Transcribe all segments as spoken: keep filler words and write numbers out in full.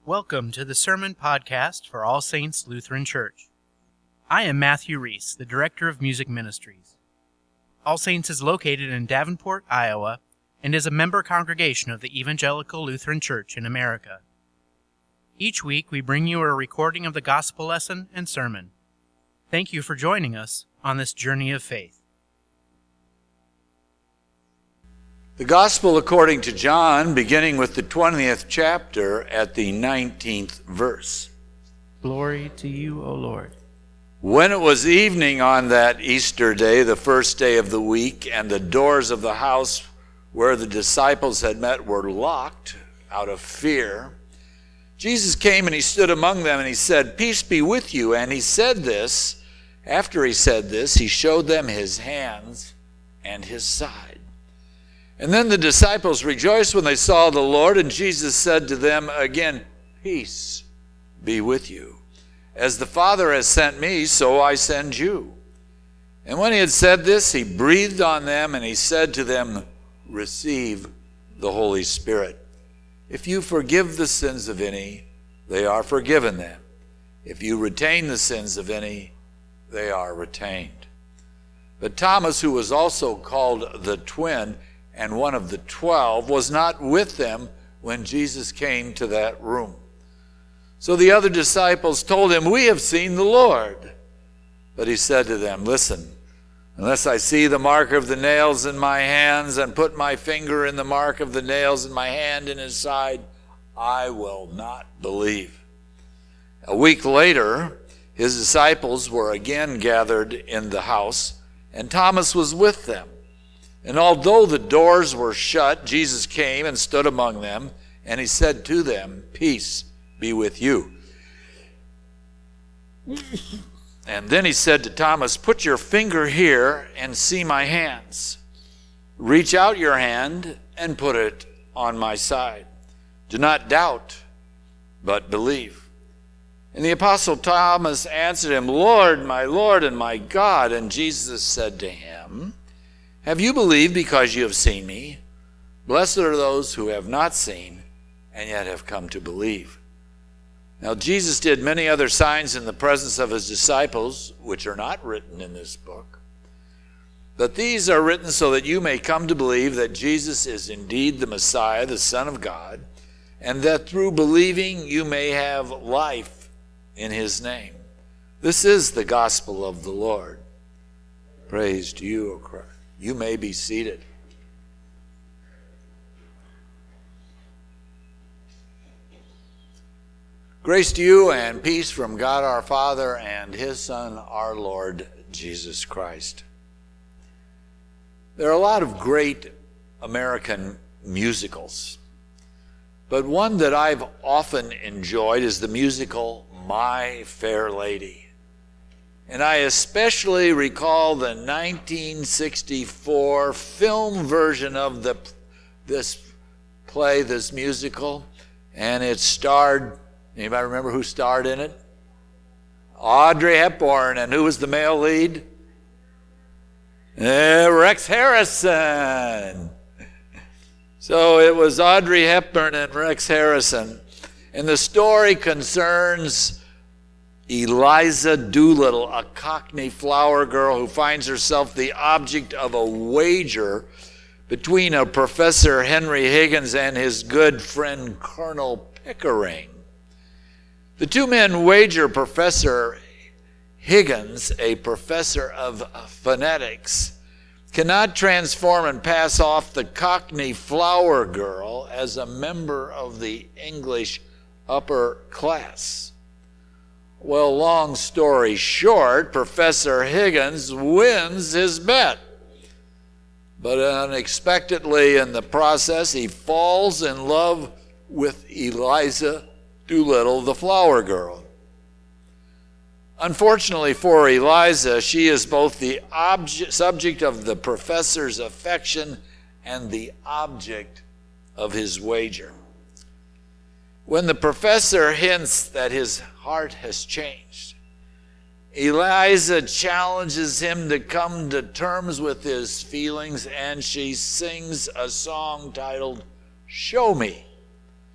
Welcome to the Sermon Podcast for All Saints Lutheran Church. I am Matthew Reese, the Director of Music Ministries. All Saints is located in Davenport, Iowa, and is a member congregation of the Evangelical Lutheran Church in America. Each week we bring you a recording of the gospel lesson and sermon. Thank you for joining us on this journey of faith. The Gospel according to John, beginning with the twentieth chapter at the nineteenth verse. Glory to you, O Lord. When it was evening on that Easter day, the first day of the week, and the doors of the house where the disciples had met were locked out of fear, Jesus came and he stood among them and he said, "Peace be with you." And he said this. After he said this, he showed them his hands and his side. And then the disciples rejoiced when they saw the Lord, and Jesus said to them again, "Peace be with you. As the Father has sent me, so I send you." And when he had said this, he breathed on them, and he said to them, "Receive the Holy Spirit. If you forgive the sins of any, they are forgiven them. If you retain the sins of any, they are retained." But Thomas, who was also called the twin, and one of the twelve, was not with them when Jesus came to that room. So the other disciples told him, "We have seen the Lord." But he said to them, "Listen, unless I see the mark of the nails in my hands and put my finger in the mark of the nails and my hand in his side, I will not believe." A week later, his disciples were again gathered in the house, and Thomas was with them. And although the doors were shut, Jesus came and stood among them, and he said to them, "Peace be with you." And then he said to Thomas, "Put your finger here and see my hands. Reach out your hand and put it on my side. Do not doubt, but believe." And the apostle Thomas answered him, "Lord, my Lord and my God." And Jesus said to him, "Have you believed because you have seen me? Blessed are those who have not seen and yet have come to believe." Now Jesus did many other signs in the presence of his disciples, which are not written in this book. But these are written so that you may come to believe that Jesus is indeed the Messiah, the Son of God, and that through believing you may have life in his name. This is the gospel of the Lord. Praise to you, O Christ. You may be seated. Grace to you and peace from God our Father and his Son, our Lord Jesus Christ. There are a lot of great American musicals, but one that I've often enjoyed is the musical My Fair Lady. And I especially recall the nineteen sixty-four film version of the this play, this musical, and it starred, anybody remember who starred in it? Audrey Hepburn, and who was the male lead? Uh, Rex Harrison. So it was Audrey Hepburn and Rex Harrison, and the story concerns Eliza Doolittle, a Cockney flower girl who finds herself the object of a wager between a Professor Henry Higgins and his good friend Colonel Pickering. The two men wager Professor Higgins, a professor of phonetics, cannot transform and pass off the Cockney flower girl as a member of the English upper class. Well, long story short, Professor Higgins wins his bet. But unexpectedly in the process, he falls in love with Eliza Doolittle, the flower girl. Unfortunately for Eliza, she is both the object, subject of the professor's affection and the object of his wager. When the professor hints that his heart has changed, Eliza challenges him to come to terms with his feelings, and she sings a song titled "Show Me."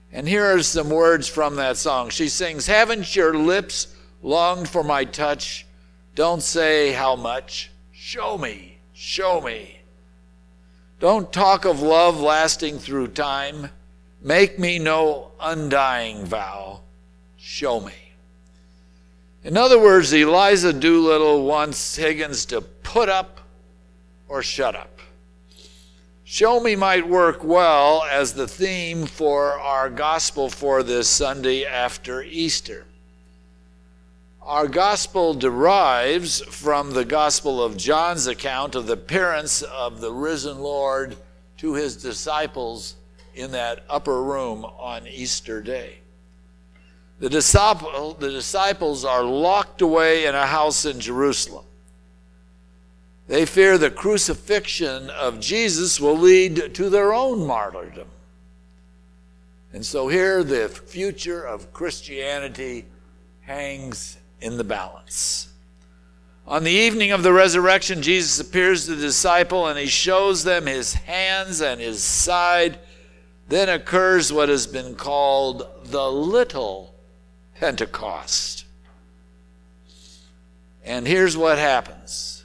And here are some words from that song. She sings, "Haven't your lips longed for my touch? Don't say how much. Show me, show me. Don't talk of love lasting through time. Make me no undying vow. Show me." In other words, Eliza Doolittle wants Higgins to put up or shut up. Show me might work well as the theme for our gospel for this Sunday after Easter. Our gospel derives from the Gospel of John's account of the appearance of the risen Lord to his disciples in that upper room on Easter Day. The disciple, the disciples are locked away in a house in Jerusalem. They fear the crucifixion of Jesus will lead to their own martyrdom. And so here the future of Christianity hangs in the balance. On the evening of the resurrection, Jesus appears to the disciple and he shows them his hands and his side. Then occurs what has been called the little Pentecost. And here's what happens.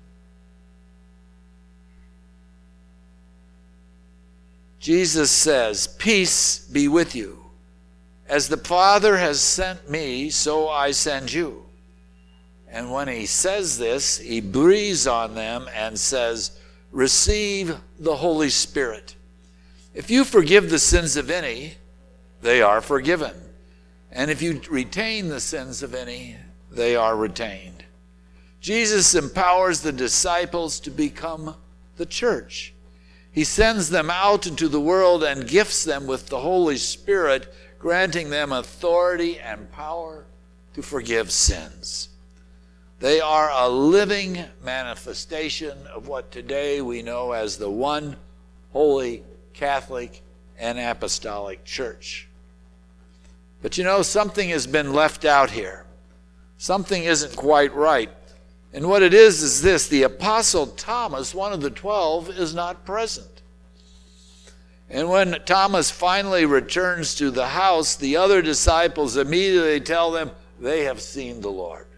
Jesus says, "Peace be with you. As the Father has sent me, so I send you." And when he says this, he breathes on them and says, "Receive the Holy Spirit. If you forgive the sins of any, they are forgiven. And if you retain the sins of any, they are retained." Jesus empowers the disciples to become the church. He sends them out into the world and gifts them with the Holy Spirit, granting them authority and power to forgive sins. They are a living manifestation of what today we know as the one holy Catholic and Apostolic Church. But you know, something has been left out here. Something isn't quite right. And what it is is this: the Apostle Thomas, one of the twelve, is not present. And when Thomas finally returns to the house, the other disciples immediately tell them they have seen the Lord.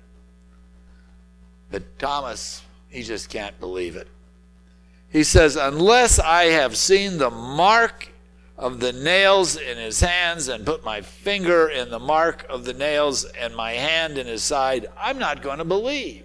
But Thomas, he just can't believe it. He says, "Unless I have seen the mark of the nails in his hands and put my finger in the mark of the nails and my hand in his side, I'm not going to believe."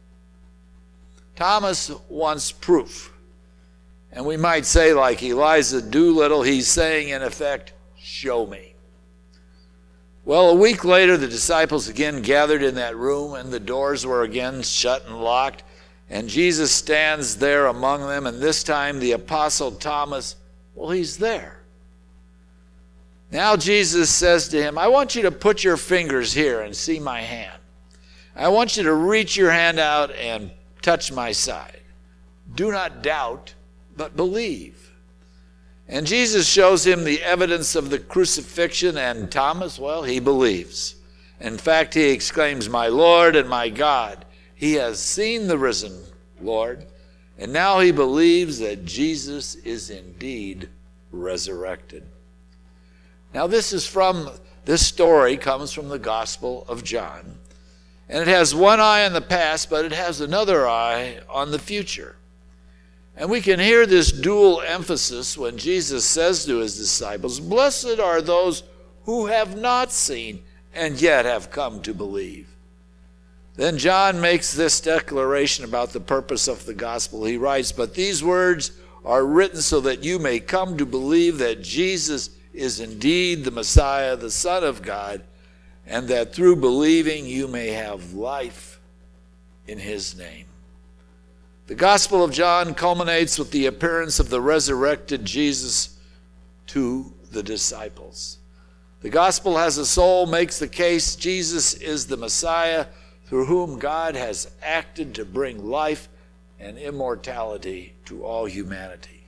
Thomas wants proof. And we might say, like Eliza Doolittle, he's saying in effect, "Show me." Well, a week later, the disciples again gathered in that room, and the doors were again shut and locked. And Jesus stands there among them, and this time the Apostle Thomas, well, he's there. Now Jesus says to him, "I want you to put your fingers here and see my hand. I want you to reach your hand out and touch my side. Do not doubt, but believe." And Jesus shows him the evidence of the crucifixion, and Thomas, well, he believes. In fact, he exclaims, "My Lord and my God." He has seen the risen Lord, and now he believes that Jesus is indeed resurrected. Now this is from, this story comes from the Gospel of John, and it has one eye on the past, but it has another eye on the future. And we can hear this dual emphasis when Jesus says to his disciples, "Blessed are those who have not seen and yet have come to believe." Then John makes this declaration about the purpose of the gospel. He writes, "But these words are written so that you may come to believe that Jesus is indeed the Messiah, the Son of God, and that through believing you may have life in his name." The Gospel of John culminates with the appearance of the resurrected Jesus to the disciples. The Gospel has a soul, makes the case Jesus is the Messiah through whom God has acted to bring life and immortality to all humanity.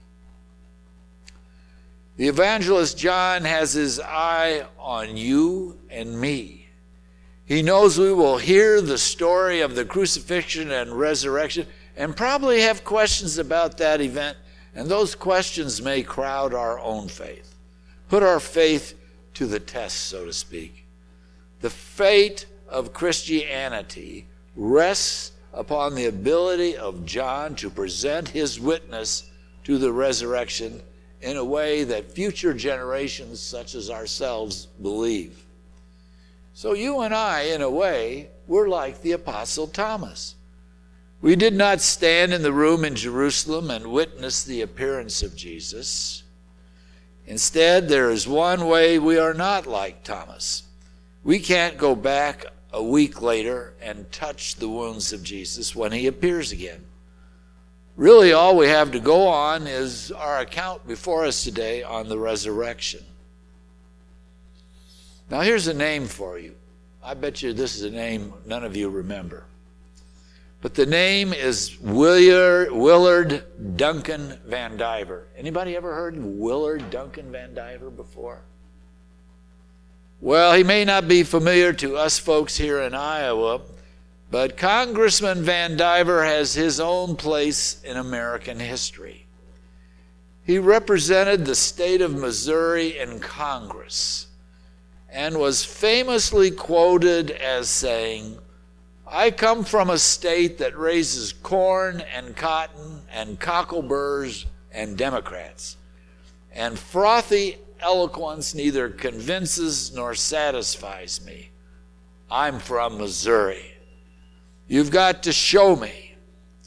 The evangelist John has his eye on you and me. He knows we will hear the story of the crucifixion and resurrection and probably have questions about that event, and those questions may crowd our own faith. Put our faith to the test, so to speak. The fate of Christianity rests upon the ability of John to present his witness to the resurrection in a way that future generations such as ourselves believe. So you and I, in a way, we're like the Apostle Thomas. We did not stand in the room in Jerusalem and witness the appearance of Jesus. Instead, there is one way we are not like Thomas. We can't go back a week later and touch the wounds of Jesus when he appears again. Really, all we have to go on is our account before us today on the resurrection. Now, here's a name for you. I bet you this is a name none of you remember. But the name is Willard, Willard Duncan Vandiver. Anybody ever heard of Willard Duncan Vandiver before? Well, he may not be familiar to us folks here in Iowa, but Congressman Vandiver has his own place in American history. He represented the state of Missouri in Congress and was famously quoted as saying, "I come from a state that raises corn and cotton and cockleburs and Democrats, and frothy eloquence neither convinces nor satisfies me. I'm from Missouri. You've got to show me."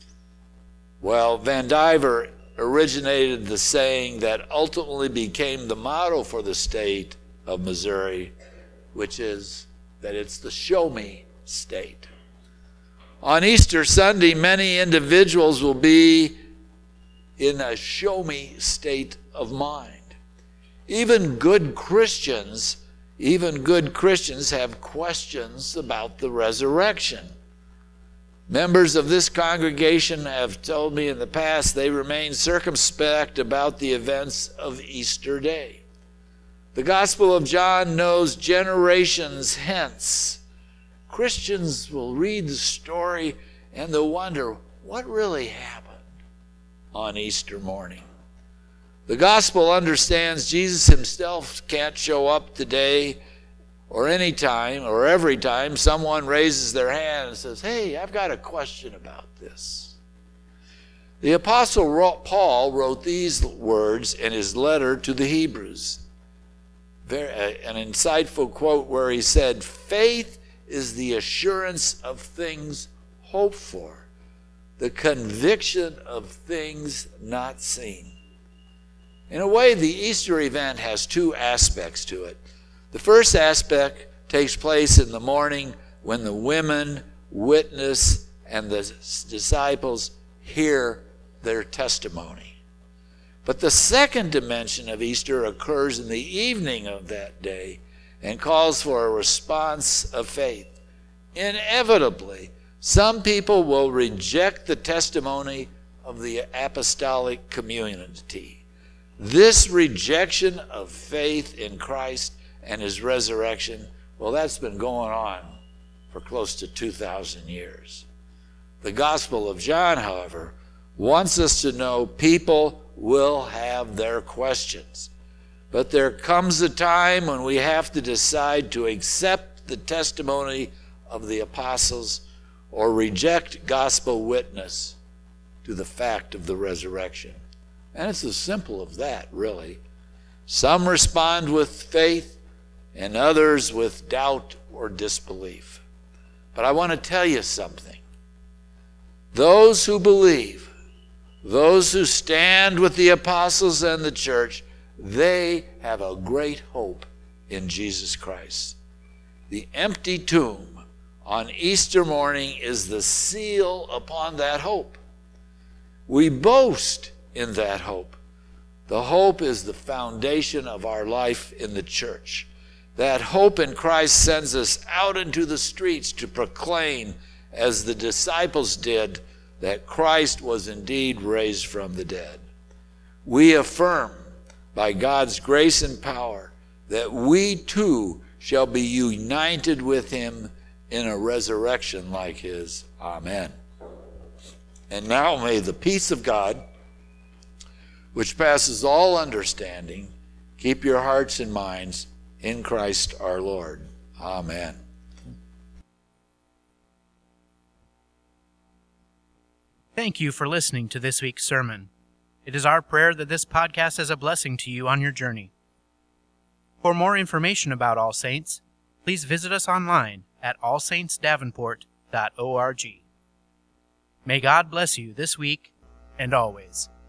Well, Vandiver originated the saying that ultimately became the motto for the state of Missouri, which is that it's the show me state. On Easter Sunday, many individuals will be in a show me state of mind. Even good Christians, even good Christians have questions about the resurrection. Members of this congregation have told me in the past they remain circumspect about the events of Easter Day. The Gospel of John knows generations hence. Christians will read the story and they'll wonder what really happened on Easter morning. The Gospel understands Jesus himself can't show up today or any time or every time someone raises their hand and says, "Hey, I've got a question about this." The Apostle Paul wrote these words in his letter to the Hebrews. An insightful quote where he said, "Faith is the assurance of things hoped for, the conviction of things not seen." In a way, the Easter event has two aspects to it. The first aspect takes place in the morning when the women witness and the disciples hear their testimony. But the second dimension of Easter occurs in the evening of that day and calls for a response of faith. Inevitably, some people will reject the testimony of the apostolic community. This rejection of faith in Christ and his resurrection, well, that's been going on for close to two thousand years. The Gospel of John, however, wants us to know people will have their questions. But there comes a time when we have to decide to accept the testimony of the apostles or reject gospel witness to the fact of the resurrection. And it's as simple as that, really. Some respond with faith and others with doubt or disbelief. But I want to tell you something. Those who believe, those who stand with the apostles and the church, they have a great hope in Jesus Christ. The empty tomb on Easter morning is the seal upon that hope. We boast in that hope. The hope is the foundation of our life in the church. That hope in Christ sends us out into the streets to proclaim, as the disciples did, that Christ was indeed raised from the dead. We affirm, by God's grace and power, that we too shall be united with him in a resurrection like his. Amen. And now may the peace of God, which passes all understanding, keep your hearts and minds in Christ our Lord. Amen. Thank you for listening to this week's sermon. It is our prayer that this podcast is a blessing to you on your journey. For more information about All Saints, please visit us online at all saints davenport dot org. May God bless you this week and always.